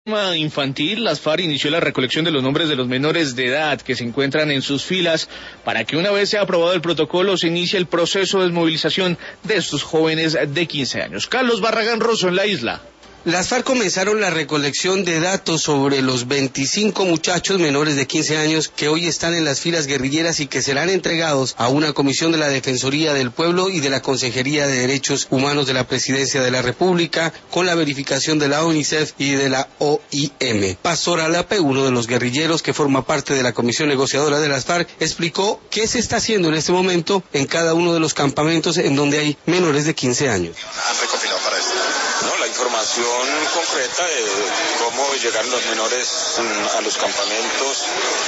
Infantil, las FARC inició la recolección de los nombres de los menores de edad que se encuentran en sus filas para que una vez sea aprobado el protocolo se inicie el proceso de desmovilización de estos jóvenes de 15 años. Carlos Barragán Rosso en la isla. Las FARC comenzaron la recolección de datos sobre los 25 muchachos menores de 15 años que hoy están en las filas guerrilleras y que serán entregados a una comisión de la Defensoría del Pueblo y de la Consejería de Derechos Humanos de la Presidencia de la República con la verificación de la UNICEF y de la OIM. Pastor Alape, uno de los guerrilleros que forma parte de la comisión negociadora de las FARC, explicó qué se está haciendo en este momento en cada uno de los campamentos en donde hay menores de 15 años. Han recopilado para esto. No, la información concreta de cómo llegaron los menores a los campamentos,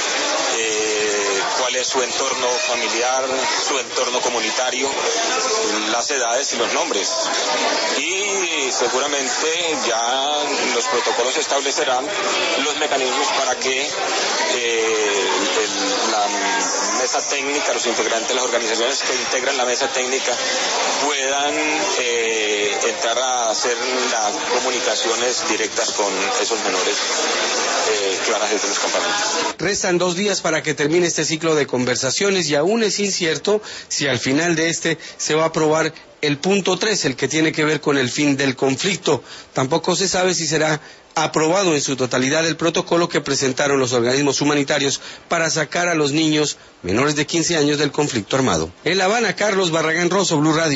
cuál es su entorno familiar, su entorno comunitario, las edades y los nombres. Y seguramente ya los protocolos establecerán los mecanismos para que la mesa técnica, los integrantes de las organizaciones que integran la mesa técnica puedan entrar a hacer las comunicaciones directas con esos menores que van a hacer los campamentos. Restan 2 días para que termine este ciclo de conversaciones y aún es incierto si al final de este se va a aprobar el punto 3, el que tiene que ver con el fin del conflicto. Tampoco se sabe si será aprobado en su totalidad el protocolo que presentaron los organismos humanitarios para sacar a los niños menores de 15 años del conflicto armado. En La Habana, Carlos Barragán Rosso, Blue Radio.